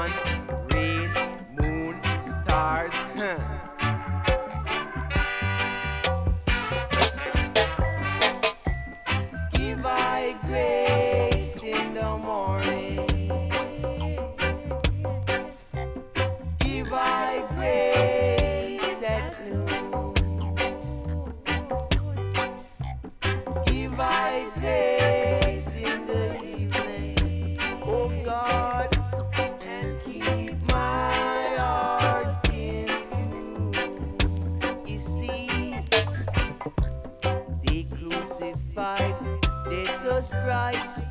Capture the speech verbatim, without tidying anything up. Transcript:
sun, rain, moon, stars. Give I grace in the morning. Give I grace at noon. Give I grace in the evening. Oh God, and keep my heart in you. You see, they crucified Jesus Christ.